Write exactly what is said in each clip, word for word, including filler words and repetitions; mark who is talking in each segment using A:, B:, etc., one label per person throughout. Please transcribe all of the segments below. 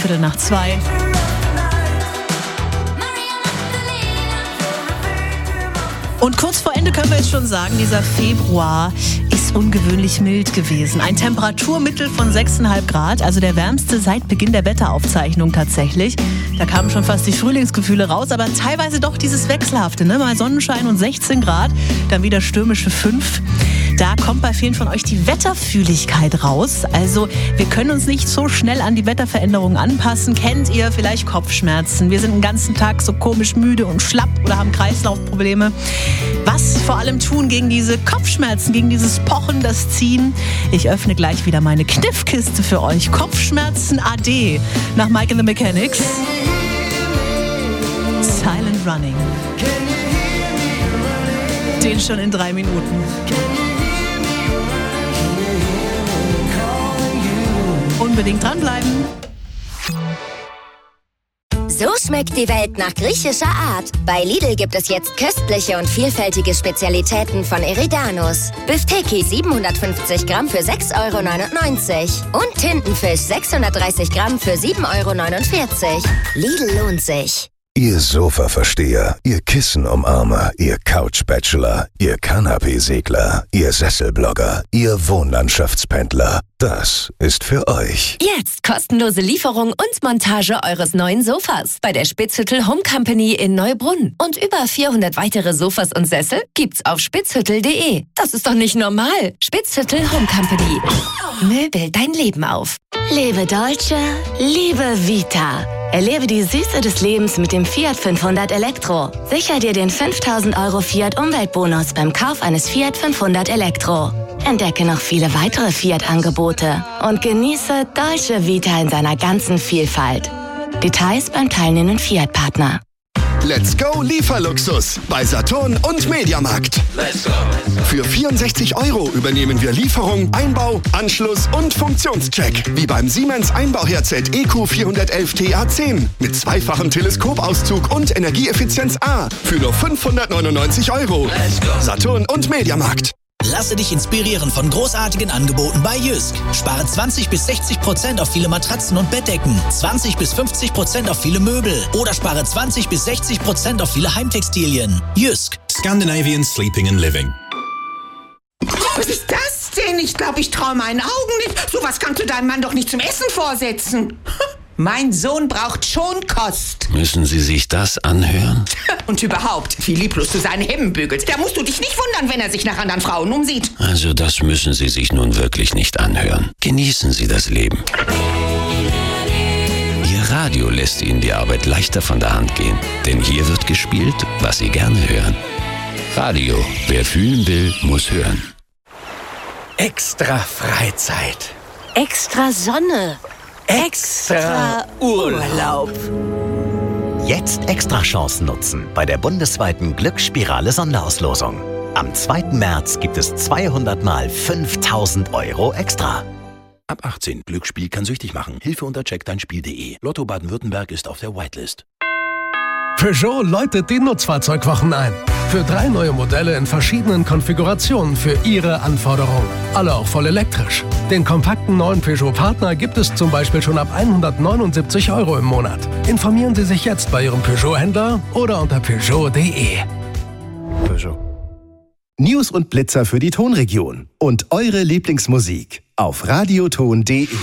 A: Viertel nach zwei. Und kurz vor Ende können wir jetzt schon sagen, dieser Februar ist ungewöhnlich mild gewesen. Ein Temperaturmittel von sechs Komma fünf Grad, also der wärmste seit Beginn der Wetteraufzeichnung tatsächlich. Da kamen schon fast die Frühlingsgefühle raus, aber teilweise doch dieses Wechselhafte, ne? Mal Sonnenschein und sechzehn Grad, dann wieder stürmische fünf. Da kommt bei vielen von euch die Wetterfühligkeit raus. Also wir können uns nicht so schnell an die Wetterveränderungen anpassen. Kennt ihr vielleicht Kopfschmerzen? Wir sind den ganzen Tag so komisch müde und schlapp oder haben Kreislaufprobleme. Was vor allem tun gegen diese Kopfschmerzen, gegen dieses Pochen, das Ziehen? Ich öffne gleich wieder meine Kniffkiste für euch. Kopfschmerzen A D nach Mike and the Mechanics. Silent Running. Den schon in drei Minuten. Unbedingt dranbleiben.
B: So schmeckt die Welt nach griechischer Art. Bei Lidl gibt es jetzt köstliche und vielfältige Spezialitäten von Eridanus. Bifteki siebenhundertfünfzig Gramm für sechs Euro neunundneunzig. Und Tintenfisch sechshundertdreißig Gramm für sieben Euro neunundvierzig. Lidl lohnt sich.
C: Ihr Sofa-Versteher, ihr Kissen-Umarmer, ihr Couch-Bachelor, ihr Kanapee-Segler, ihr Sesselblogger, ihr Wohnlandschaftspendler. Das ist für euch.
D: Jetzt kostenlose Lieferung und Montage eures neuen Sofas bei der Spitzhüttel Home Company in Neubrunn. Und über vierhundert weitere Sofas und Sessel gibt's auf spitzhüttel punkt de. Das ist doch nicht normal. Spitzhüttel Home Company. Möbel dein Leben auf.
E: Lebe Dolce, liebe Vita. Erlebe die Süße des Lebens mit dem Fiat fünfhundert Elektro. Sicher dir den fünftausend Euro Fiat Umweltbonus beim Kauf eines Fiat fünfhundert Elektro. Entdecke noch viele weitere Fiat-Angebote und genieße Dolce Vita in seiner ganzen Vielfalt. Details beim teilnehmenden Fiat-Partner.
F: Let's go Lieferluxus bei Saturn und Mediamarkt. Let's go. Für vierundsechzig Euro übernehmen wir Lieferung, Einbau, Anschluss und Funktionscheck. Wie beim Siemens Einbauherd E Q vierhundertelf T A zehn mit zweifachem Teleskopauszug und Energieeffizienz A für nur fünfhundertneunundneunzig Euro. Let's go. Saturn und Mediamarkt.
G: Lasse dich inspirieren von großartigen Angeboten bei Jysk. Spare zwanzig bis sechzig Prozent auf viele Matratzen und Bettdecken, zwanzig bis fünfzig Prozent auf viele Möbel oder spare zwanzig bis sechzig Prozent auf viele Heimtextilien. Jysk.
H: Scandinavian Sleeping and Living.
I: Was ist das denn? Ich glaube, ich traue meinen Augen nicht. So was kannst du deinem Mann doch nicht zum Essen vorsetzen. Mein Sohn braucht Schonkost.
J: Müssen Sie sich das anhören?
I: Und überhaupt, wie lieblos du seine Hemden bügelst. Da musst du dich nicht wundern, wenn er sich nach anderen Frauen umsieht.
J: Also das müssen Sie sich nun wirklich nicht anhören. Genießen Sie das Leben. Ihr Radio lässt Ihnen die Arbeit leichter von der Hand gehen. Denn hier wird gespielt, was Sie gerne hören. Radio. Wer fühlen will, muss hören.
K: Extra Freizeit.
E: Extra Sonne.
K: Extra Urlaub.
L: Jetzt extra Chancen nutzen bei der bundesweiten Glücksspirale Sonderauslosung. Am zweiten März gibt es zweihundert mal fünftausend Euro extra.
M: Ab achtzehn. Glücksspiel kann süchtig machen. Hilfe unter check dein spiel punkt de. Lotto Baden-Württemberg ist auf der Whitelist.
N: Peugeot läutet die Nutzfahrzeugwochen ein. Für drei neue Modelle in verschiedenen Konfigurationen für Ihre Anforderungen. Alle auch voll elektrisch. Den kompakten neuen Peugeot-Partner gibt es zum Beispiel schon ab hundertneunundsiebzig Euro im Monat. Informieren Sie sich jetzt bei Ihrem Peugeot-Händler oder unter peugeot punkt de.
O: Peugeot. News und Blitzer für die Tonregion. Und eure Lieblingsmusik auf radioton punkt de.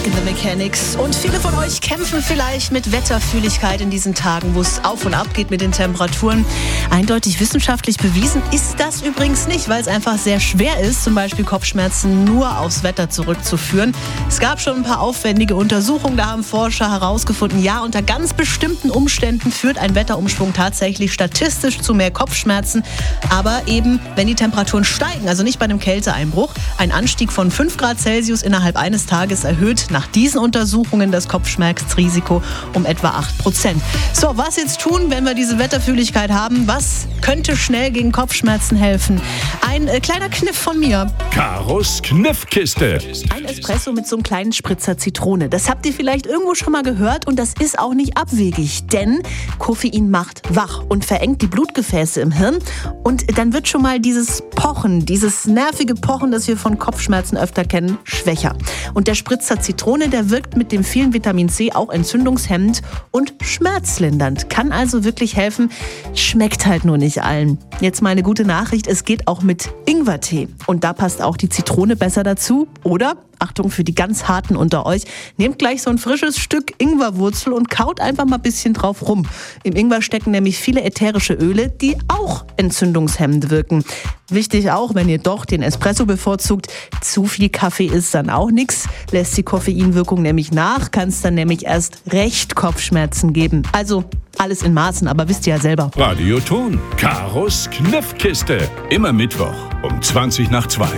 A: The Mechanics. Und viele von euch kämpfen vielleicht mit Wetterfühligkeit in diesen Tagen, wo es auf und ab geht mit den Temperaturen. Eindeutig wissenschaftlich bewiesen ist das übrigens nicht, weil es einfach sehr schwer ist, zum Beispiel Kopfschmerzen nur aufs Wetter zurückzuführen. Es gab schon ein paar aufwendige Untersuchungen, da haben Forscher herausgefunden, ja, unter ganz bestimmten Umständen führt ein Wetterumschwung tatsächlich statistisch zu mehr Kopfschmerzen. Aber eben, wenn die Temperaturen steigen, also nicht bei einem Kälteeinbruch, ein Anstieg von fünf Grad Celsius innerhalb eines Tages erhöht nach diesen Untersuchungen das Kopfschmerzrisiko um etwa acht Prozent. So, was jetzt tun, wenn wir diese Wetterfühligkeit haben? Was könnte schnell gegen Kopfschmerzen helfen? Ein äh, kleiner Kniff von mir.
P: Karos Kniffkiste.
A: Ein Espresso mit so einem kleinen Spritzer Zitrone. Das habt ihr vielleicht irgendwo schon mal gehört und das ist auch nicht abwegig, denn Koffein macht wach und verengt die Blutgefäße im Hirn und dann wird schon mal dieses Pochen, dieses nervige Pochen, das wir von Kopfschmerzen öfter kennen, schwächer. Und der Spritzer Zitrone, der wirkt mit dem vielen Vitamin C auch entzündungshemmend und schmerzlindernd. Kann also wirklich helfen, schmeckt halt nur nicht allen. Jetzt mal eine gute Nachricht, es geht auch mit Ingwertee. Und da passt auch die Zitrone besser dazu, oder? Achtung für die ganz Harten unter euch. Nehmt gleich so ein frisches Stück Ingwerwurzel und kaut einfach mal ein bisschen drauf rum. Im Ingwer stecken nämlich viele ätherische Öle, die auch entzündungshemmend wirken. Wichtig auch, wenn ihr doch den Espresso bevorzugt, zu viel Kaffee ist dann auch nichts. Lässt die Koffeinwirkung nämlich nach, kann es dann nämlich erst recht Kopfschmerzen geben. Also alles in Maßen, aber wisst ihr ja selber.
P: Radioton, Karos Kniffkiste. Immer Mittwoch um zwanzig nach zwei.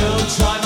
Q: still trying